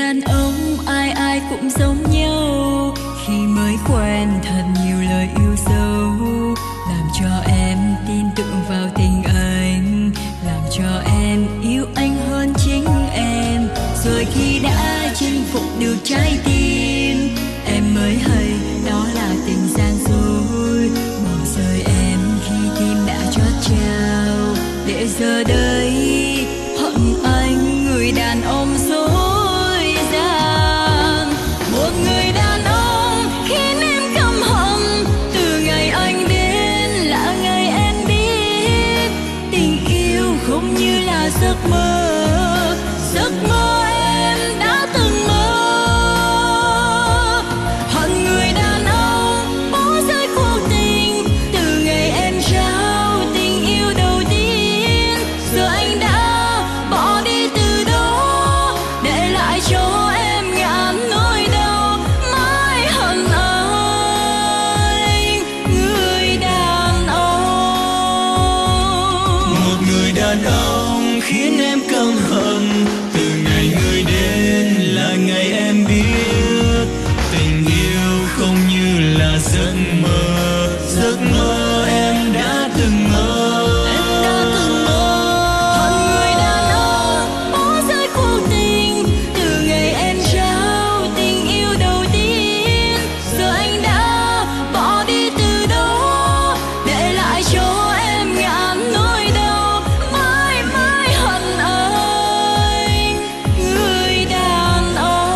đàn ông ai ai cũng giống nhau, khi mới quen thật nhiều lời yêu dấu, làm cho em tin tưởng vào tình anh, làm cho em yêu anh hơn chính em. Rồi khi đã chinh phục được trái tim, em mới hay đó là tình gian dối, bỏ rơi em khi tim đã chót trao, để giờ đây hận anh người đàn ông dối gian. Một người đàn ông khiến em căm hận, từ ngày anh đến là ngày em biết tình yêu không như là giấc mơ, giấc mơ em đã từng mơ. Hận người đàn ông bỏ rơi cuộc tình, từ ngày em trao tình yêu đầu tiên, giờ anh đã bỏ đi từ đó, để lại cho em ngàn nỗi đau. Mãi hận anh người đàn ông. Một người đàn ông khiến em căm hận, từ ngày người đến là ngày em biết tình yêu không như là giấc mơ, giấc mơ em đã từng mơ. Em đã từng mơ. Hận người đàn ông bỏ rơi cuộc tình, từ ngày em trao tình yêu đầu tiên, giờ anh đã bỏ đi từ đó, để lại cho em ngàn nỗi đau. Mãi mãi hận anh người đàn ông.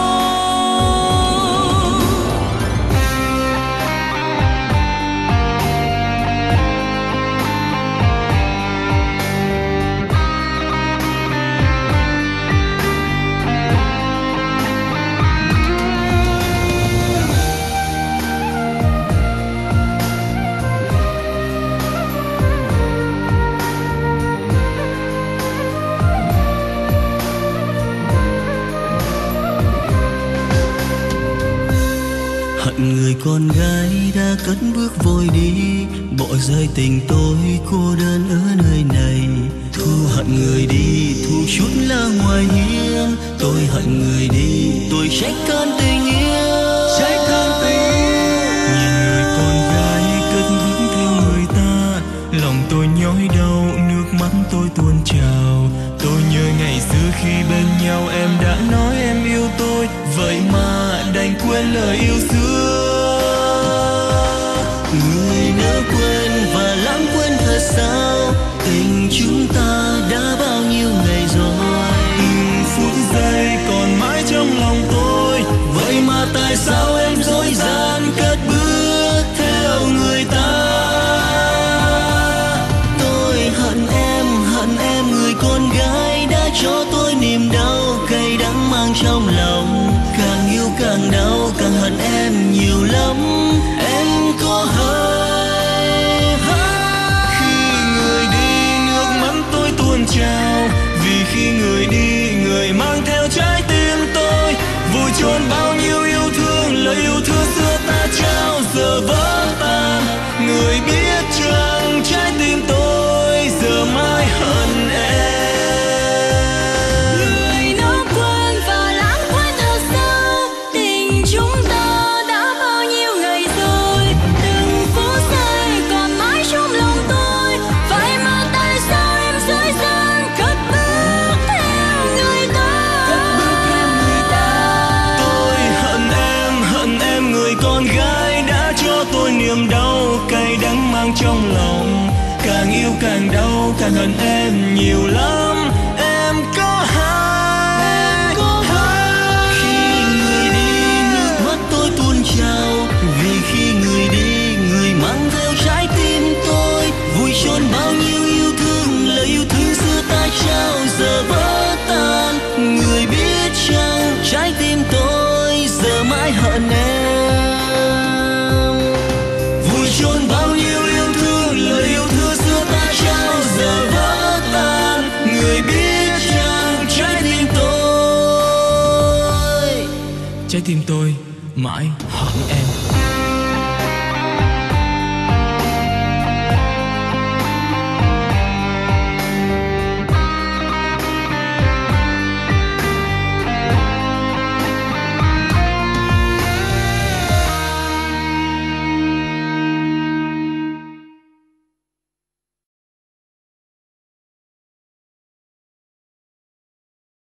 Hận người con gái đã cất bước vội đi, bỏ rơi tình tôi cô đơn ở nơi này. Thu hận người đi, thu chút là ngoài hiên. Tôi hận người đi, tôi trách cơn tình yêu, trách cơn tình yêu. Nhìn người con gái cất bước theo người ta, lòng tôi nhói đau, nước mắt tôi tuôn trào. Tôi nhớ ngày xưa khi bên nhau em đã nói em yêu tôi, vậy mà đành quên lời yêu xưa. Người nỡ quên và lãng quên thật sao, tình chúng ta đã bao nhiêu ngày rồi. Từng phút giây còn mãi trong lòng tôi, vậy mà tại sao em dối gian cất bước theo người ta. Tôi hận em người con gái đã cho tôi niềm đau cay đắng mang trong lòng. Càng yêu càng đau, càng hận em nhiều lắm. Em có hay khi người đi nước mắt tôi tuôn trào, vì khi người đi người mang theo trái tim tôi, vùi chôn bao nhiêu yêu thương, lời yêu thương xưa ta trao giờ vỡ tan. Người biết chăng trái tim tôi giờ mãi hận em. Người nó quên và lãng quên thật sao, tình chúng ta đã bao nhiêu ngày rồi. Từng phút giây còn mãi trong lòng tôi, vậy mà tại sao em dối gian cất bước theo người ta, cất bước theo người ta. Tôi hận em người con gái đã cho tôi niềm đau cay đắng mang trong lòng. Càng yêu càng đau, càng hận em nhiều lắm. Em có hay khi người đi nước mắt tôi tuôn trào, vì khi người đi người mang theo trái tim tôi, vùi chôn bao nhiêu yêu thương, lời yêu thương xưa ta trao giờ vỡ tan. Người biết chăng trái tim tôi giờ mãi hận em, vùi chôn bao nhiêu yêu thương, lời yêu thương xưa ta trao giờ vỡ tan. Người biết chăng trái tim tôi mãi hận em.